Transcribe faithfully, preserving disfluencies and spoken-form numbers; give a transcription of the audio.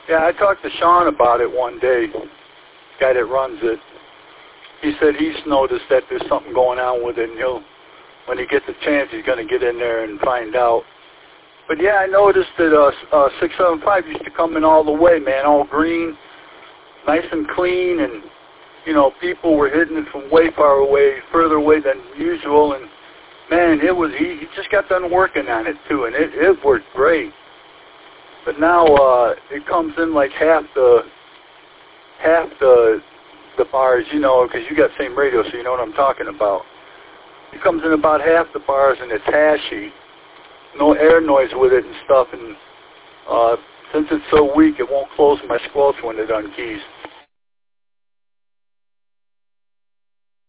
Yeah, I talked to Sean about it one day, guy that runs it. He said he's noticed that there's something going on with it, and he'll, when he gets a chance, he's going to get in there and find out. But yeah, I noticed that uh, uh, six seven five used to come in all the way, man, all green, nice and clean, and, you know, people were hitting it from way far away, further away than usual, and, man, it was, he, he just got done working on it, too, and it, it worked great. But now uh, it comes in like half the, half the, the bars, you know, because you got the same radio, so you know what I'm talking about. It comes in about half the bars, and it's hashy. No air noise with it and stuff, and uh, since it's so weak, it won't close my squelch when it unkeys.